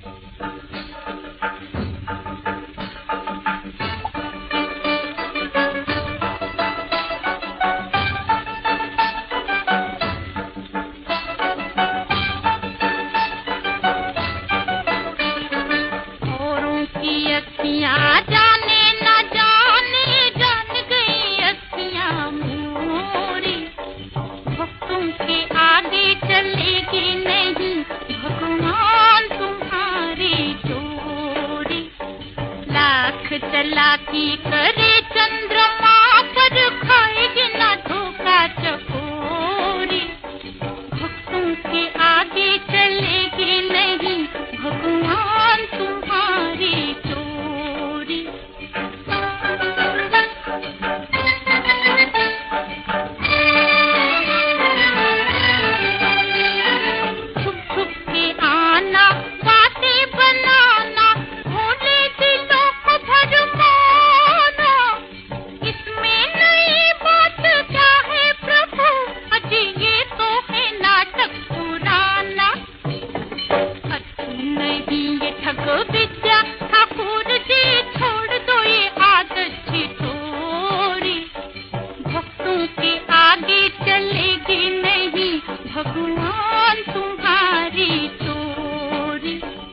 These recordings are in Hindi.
चालाकी करे चंद्रमा पर खाएगी ना धोखा चकोरी। भक्तों के आगे चलेगी नहीं भगवान तुम्हारी चोरी। छुप छुप के आना, बातें बनाना, भोले दिलों को भरमाना, इसमें नई बात क्या है प्रभु, अजी ये तो है नाटक पुराना। अच्छी नहीं ये ठग विद्या ठाकुर जी, छोड़ दो ये आदत छितोरी। भक्तों के आगे चलेगी नहीं भगवान तुम्हारी चोरी।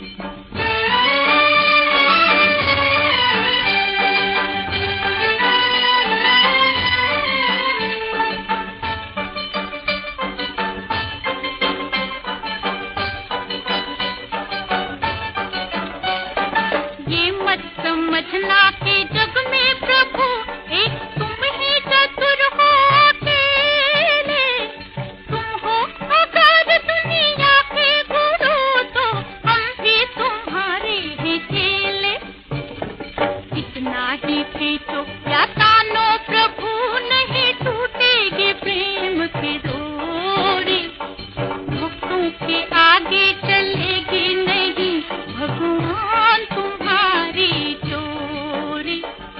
ये मत समझना कि जग में प्रभु एक तुम ही चतुर हो अकेले। तुम हो अगर दुनिया के गुरु तो हम भी तुम्हारे ही चेले। इतना ही खींचो या तानो प्रभु, नहीं टूटेगी प्रेम की डोरी। भक्तों के आगे चलेगी नहीं भगवान तुम्हारी चोरी।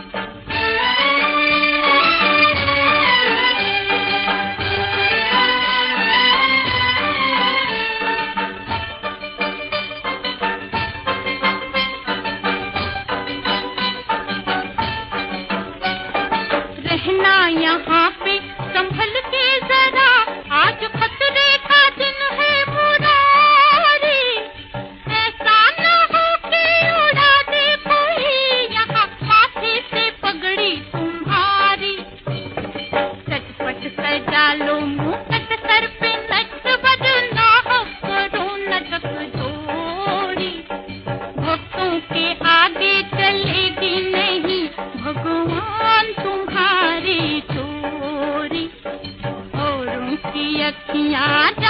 रहना यहाँ पे संभल के जरा, आज खतरे का दिन है मुरारी। ऐसा न हो कि उड़ा दे कोई यहाँ माथे से पगड़ी तुम्हारी। चटपट सजा लो मुकुट सर पे, नच बजना हो करो नचक जोड़ी। भक्तों के आगे चलेगी नहीं भगवान तुम्हारी चोरी। औरों की अखियाँ